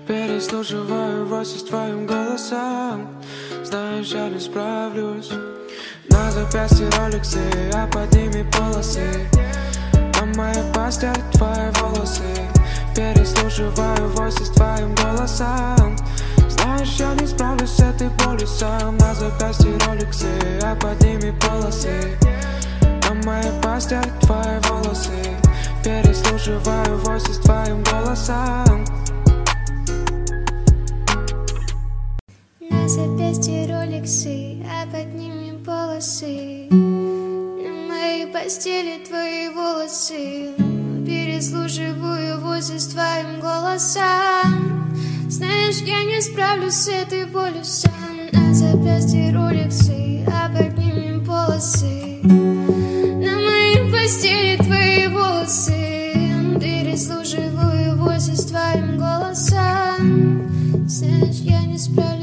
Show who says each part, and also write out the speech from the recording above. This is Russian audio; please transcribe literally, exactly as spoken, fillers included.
Speaker 1: Переслушиваю voices твоим голосом. Знаешь, я не справлюсь. На запястье роликсы, а под ними полосы. На моей постели твои волосы. Переслушиваю voices твоим голосом. Знаешь, я не справлюсь с этой болью сам. На запястье роликсы, а под ними полосы. На моей постели твои волосы. Переслушиваю voices твоим голосом.
Speaker 2: На запястье роликсы, а под ними полосы. На моей постели твои волосы. Переслушиваю voices твоим голосом. Знаешь, я не справлюсь с этой болью сам. На запястье роликсы, а под ними полосы. На моей постели твои волосы. Переслушиваю voices твоим голосом. Знаешь, я не справлюсь.